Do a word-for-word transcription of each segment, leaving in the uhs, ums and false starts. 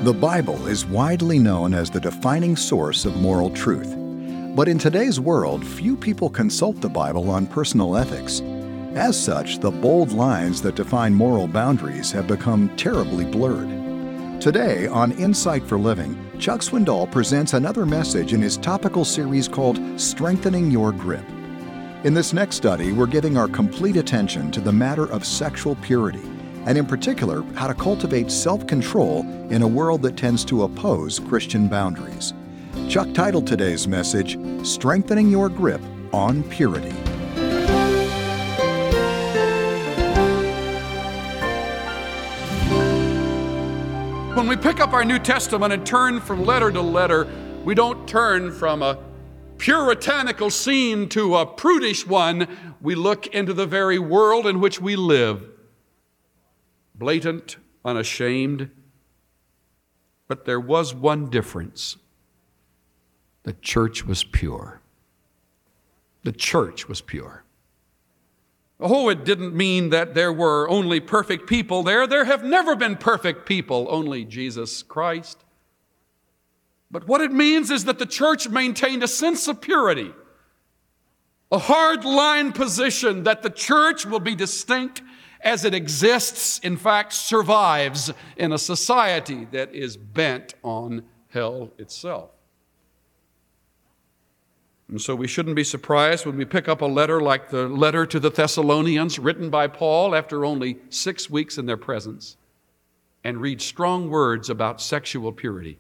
The Bible is widely known as the defining source of moral truth. But in today's world, few people consult the Bible on personal ethics. As such, the bold lines that define moral boundaries have become terribly blurred. Today, on Insight for Living, Chuck Swindoll presents another message in his topical series called Strengthening Your Grip. In this next study, we're giving our complete attention to the matter of sexual purity, and in particular, how to cultivate self-control in a world that tends to oppose Christian boundaries. Chuck titled today's message, Strengthening Your Grip on Purity. When we pick up our New Testament and turn from letter to letter, we don't turn from a puritanical scene to a prudish one. We look into the very world in which we live. Blatant, unashamed. But there was one difference. The church was pure. The church was pure. Oh, it didn't mean that there were only perfect people there. There have never been perfect people, only Jesus Christ. But what it means is that the church maintained a sense of purity, a hard-line position that the church will be distinct as it exists, in fact, survives in a society that is bent on hell itself. And so we shouldn't be surprised when we pick up a letter like the letter to the Thessalonians written by Paul after only six weeks in their presence and read strong words about sexual purity.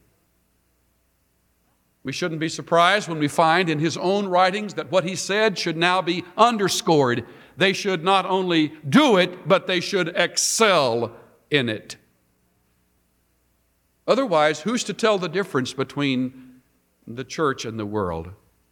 We shouldn't be surprised when we find in his own writings that what he said should now be underscored. They should not only do it, but they should excel in it. Otherwise, who's to tell the difference between the church and the world?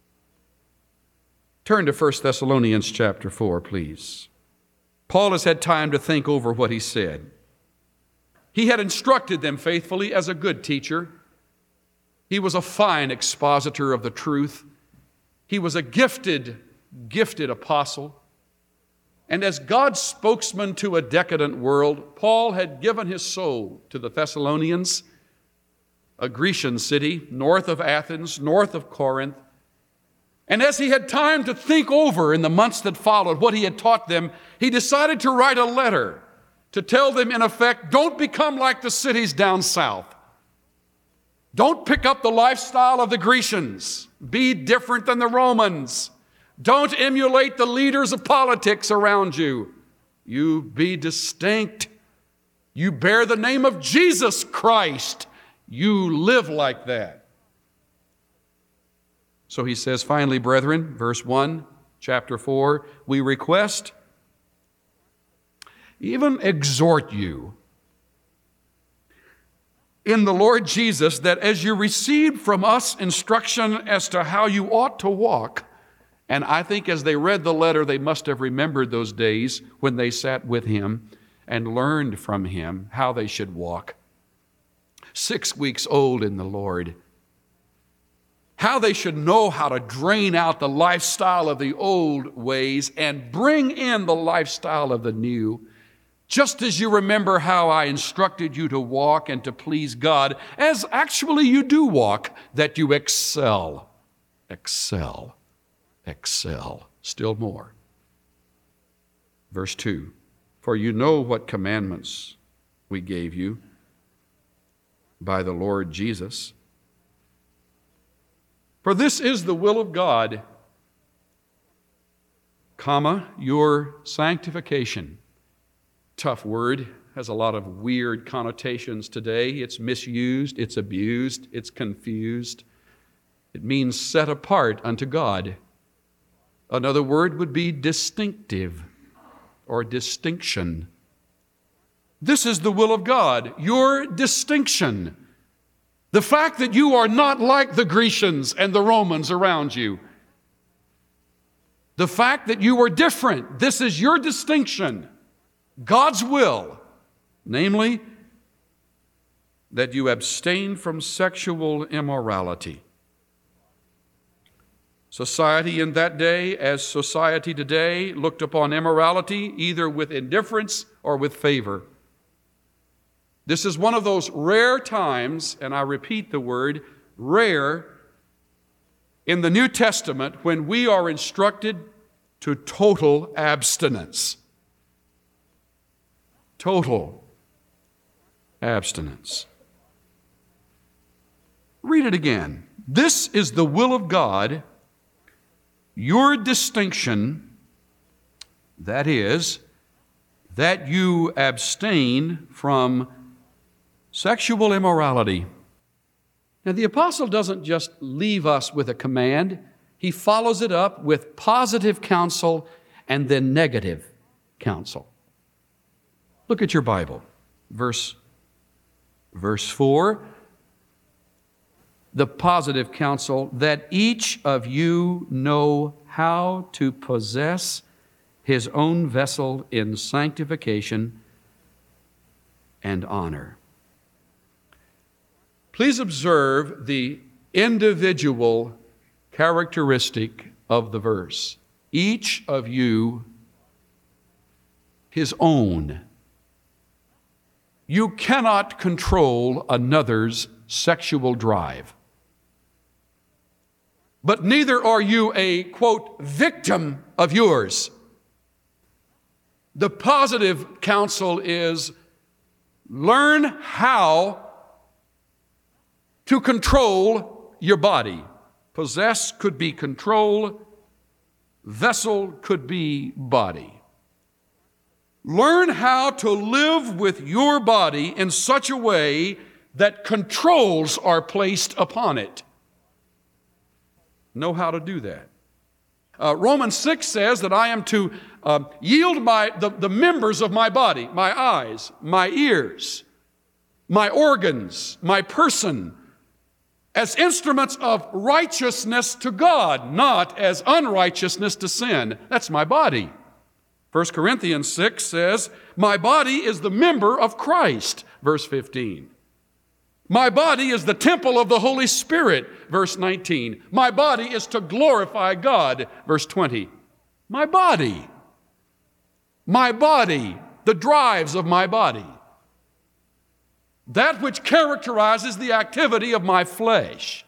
Turn to First Thessalonians chapter four, please. Paul has had time to think over what he said. He had instructed them faithfully as a good teacher. He was a fine expositor of the truth. He was a gifted, gifted apostle. And as God's spokesman to a decadent world, Paul had given his soul to the Thessalonians, a Grecian city north of Athens, north of Corinth. And as he had time to think over in the months that followed what he had taught them, he decided to write a letter to tell them, in effect, don't become like the cities down south. Don't pick up the lifestyle of the Grecians. Be different than the Romans. Don't emulate the leaders of politics around you. You be distinct. You bear the name of Jesus Christ. You live like that. So he says, finally, brethren, verse one, chapter four, we request, even exhort you in the Lord Jesus, that as you received from us instruction as to how you ought to walk, and I think as they read the letter, they must have remembered those days when they sat with him and learned from him how they should walk. Six weeks old in the Lord. How they should know how to drain out the lifestyle of the old ways and bring in the lifestyle of the new. Just as you remember how I instructed you to walk and to please God, as actually you do walk, that you excel, excel, excel, still more. Verse two, for you know what commandments we gave you by the Lord Jesus. For this is the will of God, comma, your sanctification. Tough word, has a lot of weird connotations today. It's misused, it's abused, it's confused. It means set apart unto God. Another word would be distinctive or distinction. This is the will of God, your distinction. The fact that you are not like the Grecians and the Romans around you. The fact that you are different. This is your distinction. God's will, namely, that you abstain from sexual immorality. Society in that day, as society today, looked upon immorality either with indifference or with favor. This is one of those rare times, and I repeat the word, rare, in the New Testament when we are instructed to total abstinence. Total abstinence. Read it again. This is the will of God, your distinction, that is, that you abstain from sexual immorality. Now, the apostle doesn't just leave us with a command. He follows it up with positive counsel and then negative counsel. Look at your Bible. Verse, verse four. The positive counsel, that each of you know how to possess his own vessel in sanctification and honor. Please observe the individual characteristic of the verse. Each of you, his own. You cannot control another's sexual drive. But neither are you a, quote, victim of yours. The positive counsel is learn how to control your body. Possess could be control, vessel could be body. Learn how to live with your body in such a way that controls are placed upon it. Know how to do that. Uh, Romans six says that I am to uh, yield my the, the members of my body, my eyes, my ears, my organs, my person, as instruments of righteousness to God, not as unrighteousness to sin. That's my body. First Corinthians six says, my body is the member of Christ, verse fifteen. My body is the temple of the Holy Spirit, verse nineteen. My body is to glorify God, verse twenty. My body. My body, the drives of my body. That which characterizes the activity of my flesh.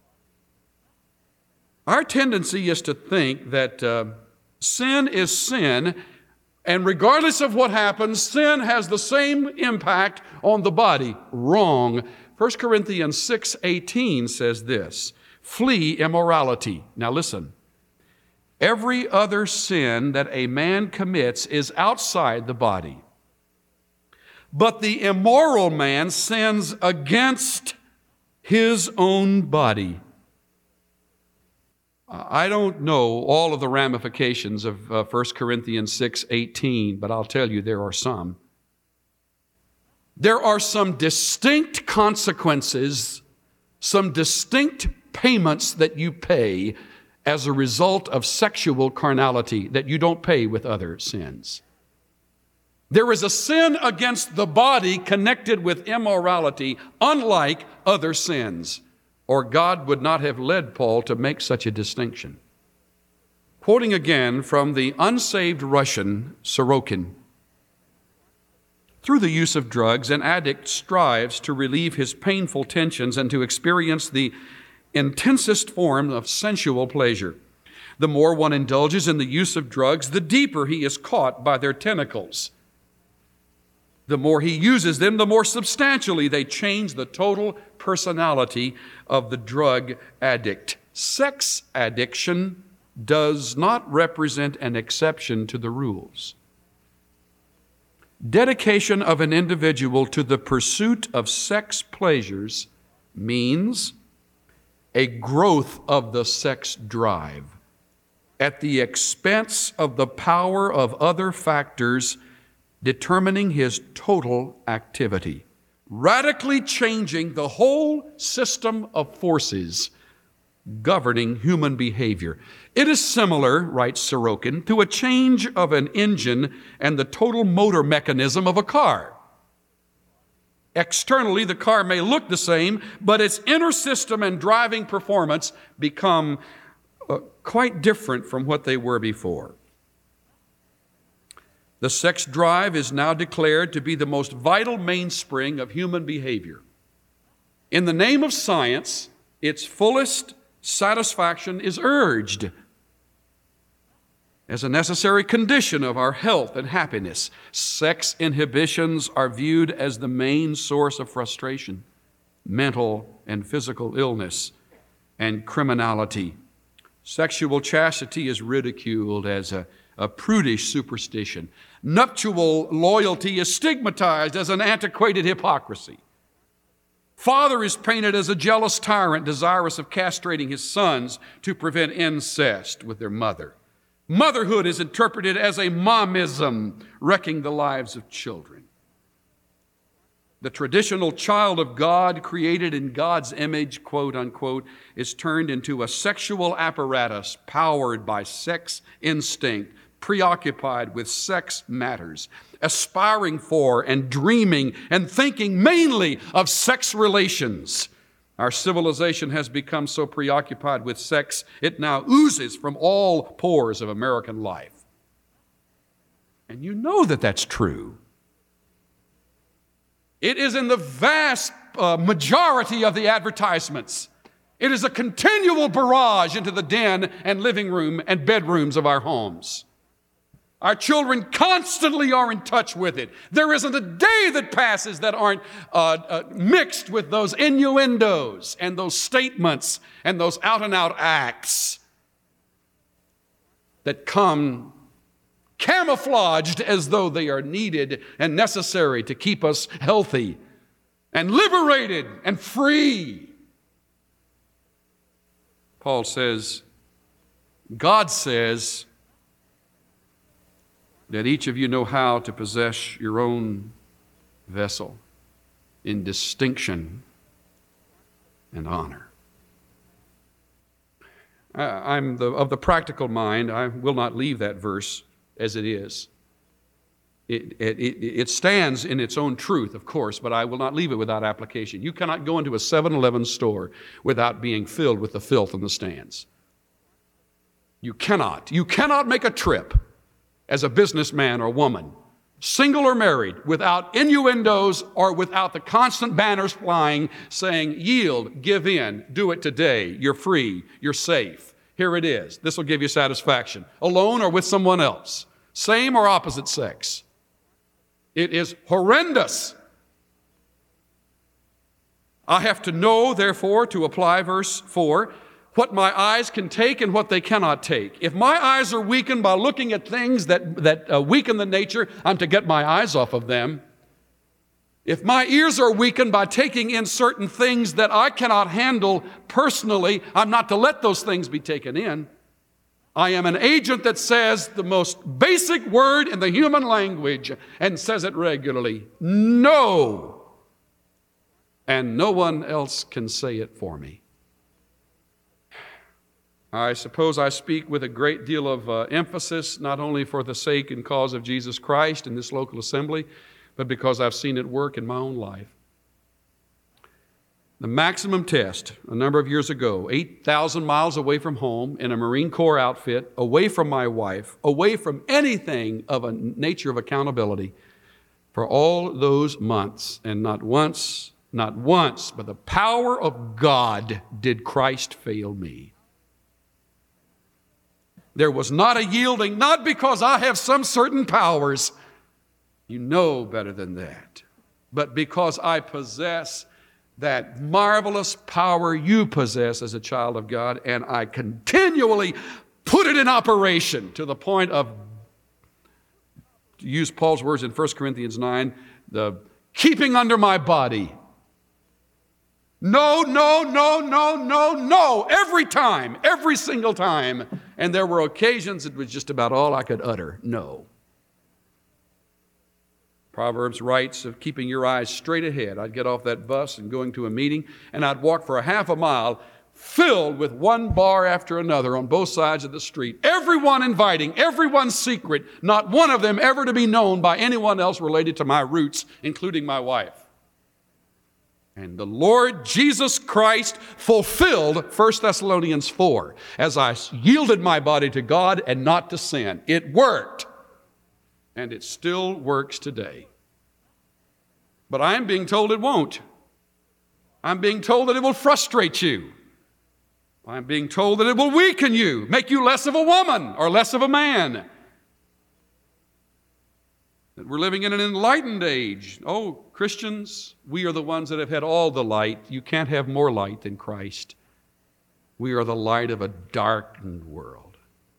Our tendency is to think that uh, sin is sin, and regardless of what happens, sin has the same impact on the body. Wrong. First Corinthians six eighteen says this, flee immorality. Now listen, every other sin that a man commits is outside the body. But the immoral man sins against his own body. I don't know all of the ramifications of uh, First Corinthians six eighteen, but I'll tell you there are some. There are some distinct consequences, some distinct payments that you pay as a result of sexual carnality that you don't pay with other sins. There is a sin against the body connected with immorality, unlike other sins, or God would not have led Paul to make such a distinction. Quoting again from the unsaved Russian Sorokin, through the use of drugs, an addict strives to relieve his painful tensions and to experience the intensest form of sensual pleasure. The more one indulges in the use of drugs, the deeper he is caught by their tentacles. The more he uses them, the more substantially they change the total personality of the drug addict. Sex addiction does not represent an exception to the rules. Dedication of an individual to the pursuit of sex pleasures means a growth of the sex drive at the expense of the power of other factors determining his total activity, radically changing the whole system of forces governing human behavior. It is similar, writes Sorokin, to a change of an engine and the total motor mechanism of a car. Externally, the car may look the same, but its inner system and driving performance become uh, quite different from what they were before. The sex drive is now declared to be the most vital mainspring of human behavior. In the name of science, its fullest satisfaction is urged as a necessary condition of our health and happiness. Sex inhibitions are viewed as the main source of frustration, mental and physical illness, and criminality. Sexual chastity is ridiculed as a, a prudish superstition. Nuptial loyalty is stigmatized as an antiquated hypocrisy. Father is painted as a jealous tyrant desirous of castrating his sons to prevent incest with their mother. Motherhood is interpreted as a momism, wrecking the lives of children. The traditional child of God, created in God's image, quote unquote, is turned into a sexual apparatus powered by sex instinct, preoccupied with sex matters, aspiring for and dreaming and thinking mainly of sex relations. Our civilization has become so preoccupied with sex, it now oozes from all pores of American life. And you know that that's true. It is in the vast uh, majority of the advertisements. It is a continual barrage into the den and living room and bedrooms of our homes. Our children constantly are in touch with it. There isn't a day that passes that aren't uh, uh, mixed with those innuendos and those statements and those out-and-out acts that come camouflaged as though they are needed and necessary to keep us healthy and liberated and free. Paul says, God says, that each of you know how to possess your own vessel in distinction and honor. I, I'm the, of the practical mind. I will not leave that verse as it is. It, it, it stands in its own truth, of course, but I will not leave it without application. You cannot go into a seven eleven store without being filled with the filth in the stands. You cannot. You cannot make a trip as a businessman or woman, single or married, without innuendos or without the constant banners flying saying, yield, give in, do it today, you're free, you're safe, here it is, this will give you satisfaction, alone or with someone else, same or opposite sex. It is horrendous. I have to know, therefore, to apply verse four, what my eyes can take and what they cannot take. If my eyes are weakened by looking at things that, that uh, weaken the nature, I'm to get my eyes off of them. If my ears are weakened by taking in certain things that I cannot handle personally, I'm not to let those things be taken in. I am an agent that says the most basic word in the human language and says it regularly, no. And no one else can say it for me. I suppose I speak with a great deal of uh, emphasis, not only for the sake and cause of Jesus Christ in this local assembly, but because I've seen it work in my own life. The maximum test, a number of years ago, eight thousand miles away from home, in a Marine Corps outfit, away from my wife, away from anything of a nature of accountability, for all those months, and not once, not once, but the power of God did Christ fail me. There was not a yielding, not because I have some certain powers, you know better than that, but because I possess that marvelous power you possess as a child of God, and I continually put it in operation to the point of, to use Paul's words in First Corinthians nine, the keeping under my body. No, no, no, no, no, no, every time, every single time. And there were occasions it was just about all I could utter, no. Proverbs writes of keeping your eyes straight ahead. I'd get off that bus and going to a meeting, and I'd walk for a half a mile filled with one bar after another on both sides of the street. Everyone inviting, everyone secret, not one of them ever to be known by anyone else related to my roots, including my wife. And the Lord Jesus Christ fulfilled First Thessalonians four as I yielded my body to God and not to sin. It worked. and it still works today. But I'm being told it won't. I'm being told that it will frustrate you. I'm being told that it will weaken you, make you less of a woman or less of a man. That we're living in an enlightened age. Oh, Christians, we are the ones that have had all the light. You can't have more light than Christ. We are the light of a darkened world.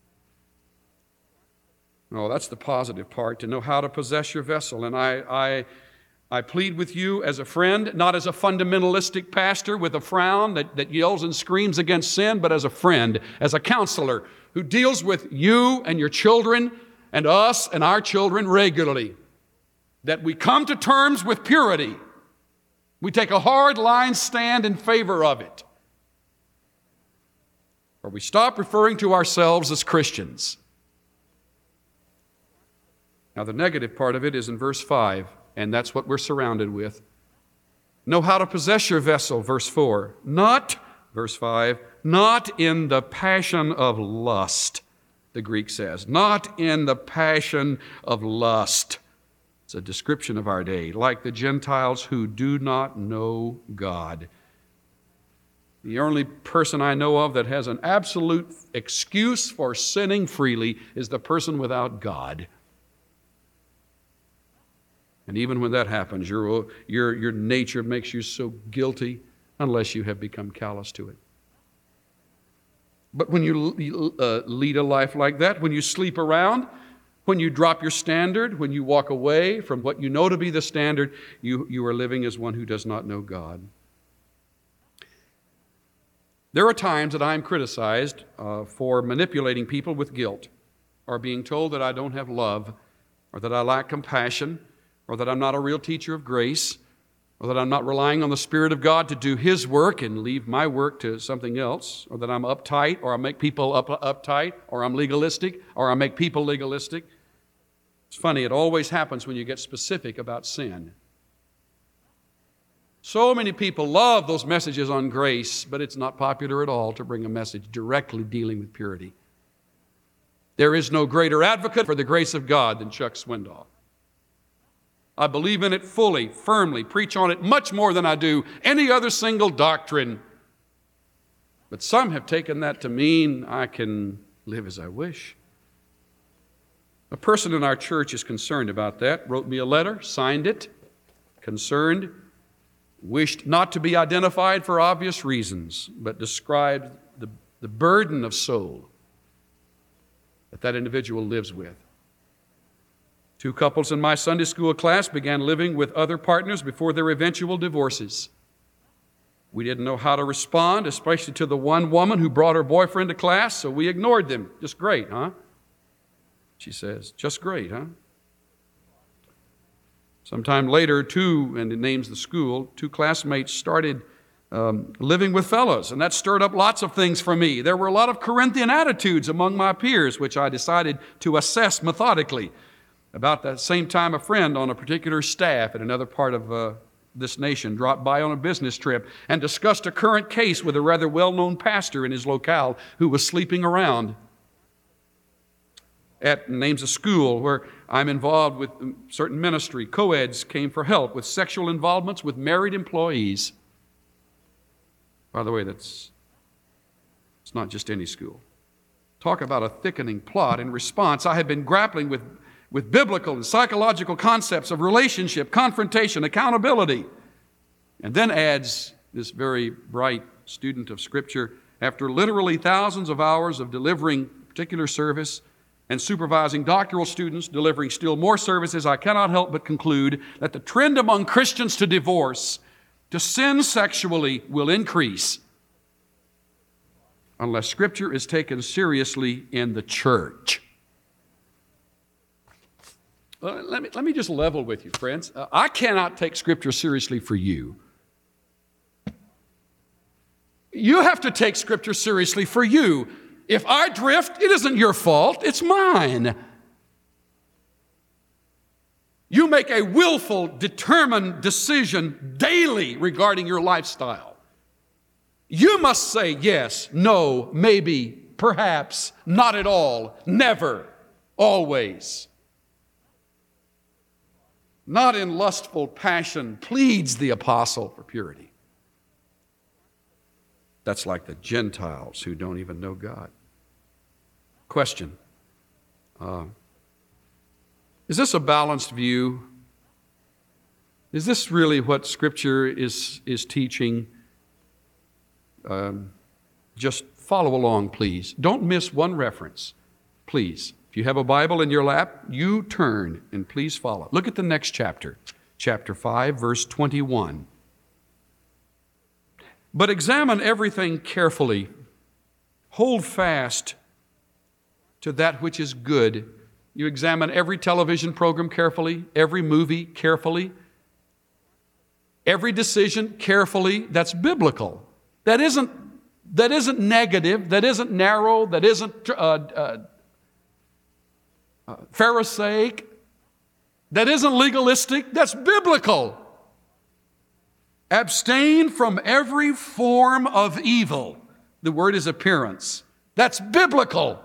Oh, that's the positive part, to know how to possess your vessel. And I, I, I plead with you as a friend, not as a fundamentalistic pastor with a frown that, that yells and screams against sin, but as a friend, as a counselor who deals with you and your children and us and our children regularly, that we come to terms with purity. We take a hard line stand in favor of it. Or we stop referring to ourselves as Christians. Now, the negative part of it is in verse five, and that's what we're surrounded with. Know how to possess your vessel, verse four. Not, verse five, not in the passion of lust, the Greek says. Not in the passion of lust. It's a description of our day, like the Gentiles who do not know God. The only person I know of that has an absolute excuse for sinning freely is the person without God. And even when that happens, your, your, your nature makes you so guilty unless you have become callous to it. But when you uh, lead a life like that, when you sleep around, when you drop your standard, when you walk away from what you know to be the standard, you, you are living as one who does not know God. There are times that I am criticized uh, for manipulating people with guilt, or being told that I don't have love, or that I lack compassion, or that I'm not a real teacher of grace, or that I'm not relying on the Spirit of God to do His work and leave my work to something else, or that I'm uptight, or I make people up, uptight, or I'm legalistic, or I make people legalistic. It's funny, it always happens when you get specific about sin. So many people love those messages on grace, but it's not popular at all to bring a message directly dealing with purity. There is no greater advocate for the grace of God than Chuck Swindoll. I believe in it fully, firmly, preach on it much more than I do any other single doctrine. But some have taken that to mean I can live as I wish. A person in our church is concerned about that, wrote me a letter, signed it, concerned, wished not to be identified for obvious reasons, but described the, the burden of soul that that individual lives with. Two couples in my Sunday school class began living with other partners before their eventual divorces. We didn't know how to respond, especially to the one woman who brought her boyfriend to class, so we ignored them. Just great, huh? She says, just great, huh? Sometime later, two, and it names the school, two classmates started um, living with fellows, and that stirred up lots of things for me. There were a lot of Corinthian attitudes among my peers, which I decided to assess methodically. About that same time, a friend on a particular staff in another part of uh, this nation dropped by on a business trip and discussed a current case with a rather well-known pastor in his locale who was sleeping around. At names a school where I'm involved with certain ministry. Co-eds came for help with sexual involvements with married employees. By the way, that's it's not just any school. Talk about a thickening plot. In response, I have been grappling with with biblical and psychological concepts of relationship, confrontation, accountability. And then adds this very bright student of Scripture, after literally thousands of hours of delivering particular service and supervising doctoral students, delivering still more services, I cannot help but conclude that the trend among Christians to divorce, to sin sexually, will increase unless Scripture is taken seriously in the church. Uh, let me, let me just level with you, friends. Uh, I cannot take Scripture seriously for you. You have to take Scripture seriously for you. If I drift, it isn't your fault, it's mine. You make a willful, determined decision daily regarding your lifestyle. You must say yes, no, maybe, perhaps, not at all, never, always. not in lustful passion, pleads the apostle for purity. That's like the Gentiles who don't even know God. Question. Uh, is this a balanced view? Is this really what Scripture is, is teaching? Um, just follow along, please. Don't miss one reference, please. If you have a Bible in your lap, you turn and please follow. Look at the next chapter, chapter five, verse twenty-one. But examine everything carefully. Hold fast to that which is good. You examine every television program carefully, every movie carefully, every decision carefully. That's biblical. That isn't, that isn't negative, that isn't narrow, that isn't uh, uh, uh, Pharisaic, that isn't legalistic. That's biblical. Abstain from every form of evil. The word is appearance. That's biblical.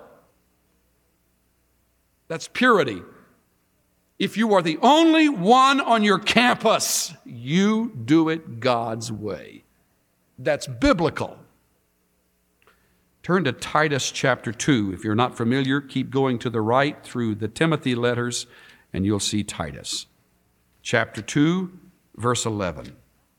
That's purity. If you are the only one on your campus, you do it God's way. That's biblical. Turn to Titus chapter two. If you're not familiar, keep going to the right through the Timothy letters, and you'll see Titus. Chapter two, verse eleven.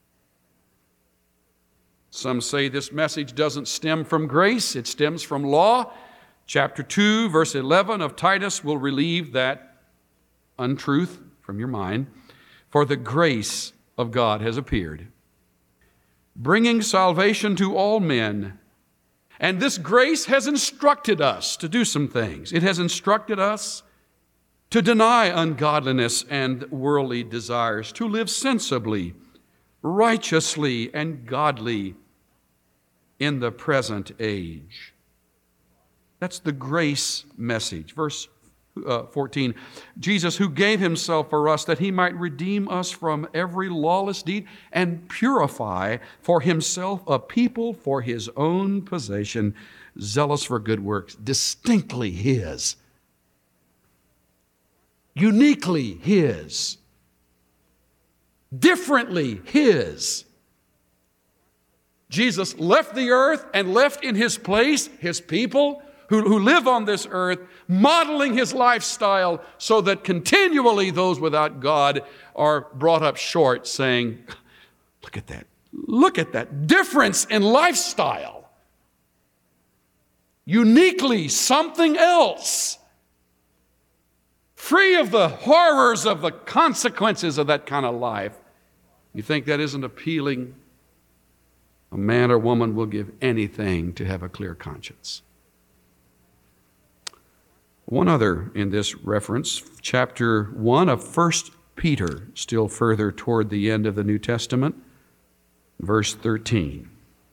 Some say this message doesn't stem from grace, it stems from law. Chapter two, verse eleven of Titus will relieve that untruth from your mind. For the grace of God has appeared, bringing salvation to all men. And this grace has instructed us to do some things. It has instructed us to deny ungodliness and worldly desires, to live sensibly, righteously, and godly in the present age. That's the grace message. Verse uh, fourteen, Jesus, who gave himself for us that he might redeem us from every lawless deed and purify for himself a people for his own possession, zealous for good works, distinctly his, uniquely his, differently his. Jesus left the earth and left in his place his people who, who live on this earth, modeling his lifestyle so that continually those without God are brought up short, saying, look at that. Look at that difference in lifestyle. Uniquely something else. Free of the horrors of the consequences of that kind of life. You think that isn't appealing? A man or woman will give anything to have a clear conscience. One other in this reference, chapter one of First Peter, still further toward the end of the New Testament, verse thirteen.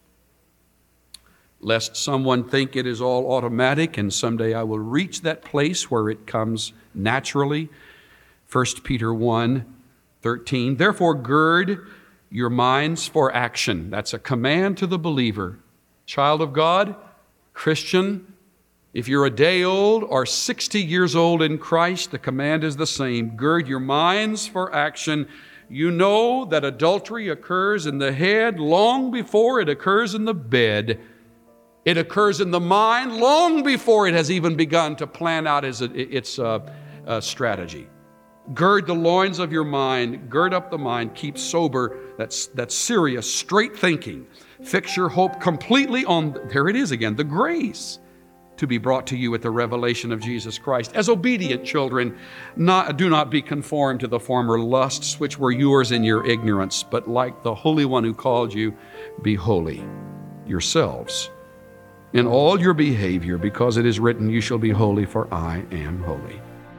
Lest someone think it is all automatic and someday I will reach that place where it comes naturally. First Peter one, thirteen. Therefore gird your minds for action. That's a command to the believer. Child of God, Christian, if you're a day old or sixty years old in Christ, the command is the same. Gird your minds for action. You know that adultery occurs in the head long before it occurs in the bed. It occurs in the mind long before it has even begun to plan out its, its uh, uh, strategy. Gird the loins of your mind. Gird up the mind. Keep sober. That's, that's serious, straight thinking. Fix your hope completely on, there it is again, the grace to be brought to you at the revelation of Jesus Christ. As obedient children, not, do not be conformed to the former lusts which were yours in your ignorance, but like the Holy One who called you, be holy yourselves in all your behavior, because it is written, you shall be holy, for I am holy.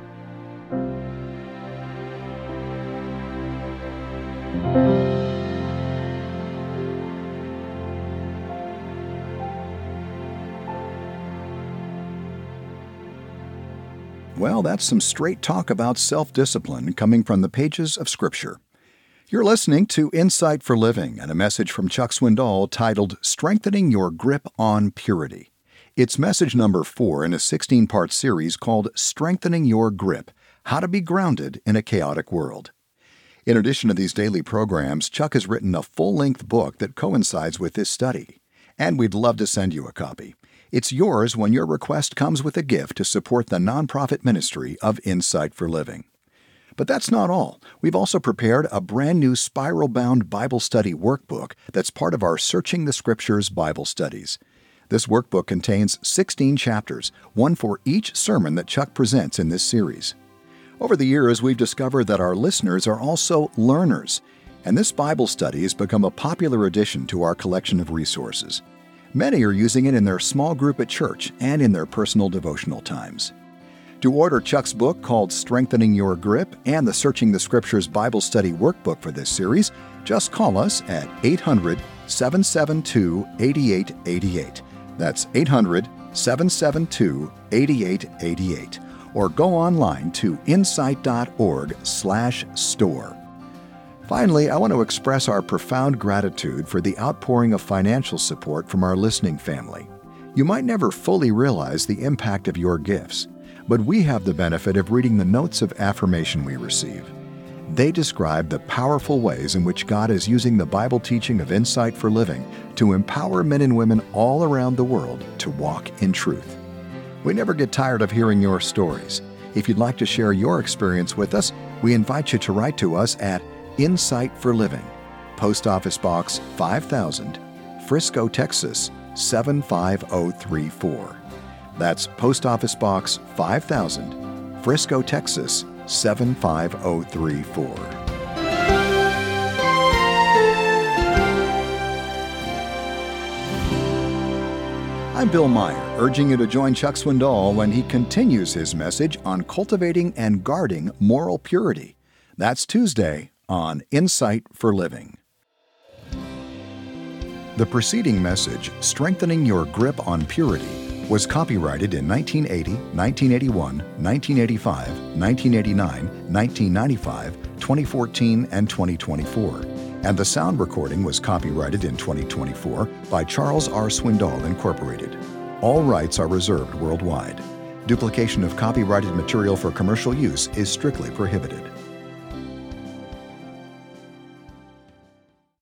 Well, that's some straight talk about self-discipline coming from the pages of Scripture. You're listening to Insight for Living and a message from Chuck Swindoll titled Strengthening Your Grip on Purity. It's message number four in a sixteen-part series called Strengthening Your Grip, How to Be Grounded in a Chaotic World. In addition to these daily programs, Chuck has written a full-length book that coincides with this study, and we'd love to send you a copy. It's yours when your request comes with a gift to support the nonprofit ministry of Insight for Living. But that's not all. We've also prepared a brand new spiral-bound Bible study workbook that's part of our Searching the Scriptures Bible studies. This workbook contains sixteen chapters, one for each sermon that Chuck presents in this series. Over the years, we've discovered that our listeners are also learners, and this Bible study has become a popular addition to our collection of resources. Many are using it in their small group at church and in their personal devotional times. To order Chuck's book called Strengthening Your Grip and the Searching the Scriptures Bible Study Workbook for this series, just call us at eight hundred, seven seven two, eight eight eight eight. That's eight hundred, seven seven two, eight eight eight eight. Or go online to insight.org slash store. Finally, I want to express our profound gratitude for the outpouring of financial support from our listening family. You might never fully realize the impact of your gifts, but we have the benefit of reading the notes of affirmation we receive. They describe the powerful ways in which God is using the Bible teaching of Insight for Living to empower men and women all around the world to walk in truth. We never get tired of hearing your stories. If you'd like to share your experience with us, we invite you to write to us at Insight for Living, Post Office Box five thousand, Frisco, Texas seven five zero three four. That's Post Office Box five thousand, Frisco, Texas seven five zero three four. I'm Bill Meyer, urging you to join Chuck Swindoll when he continues his message on cultivating and guarding moral purity. That's Tuesday on Insight for Living. The preceding message, Strengthening Your Grip on Purity, was copyrighted in nineteen eighty, nineteen eighty-one, nineteen eighty-five, nineteen eighty-nine, nineteen ninety-five, twenty fourteen, and twenty twenty-four. And the sound recording was copyrighted in twenty twenty-four by Charles R. Swindoll, Incorporated. All rights are reserved worldwide. Duplication of copyrighted material for commercial use is strictly prohibited.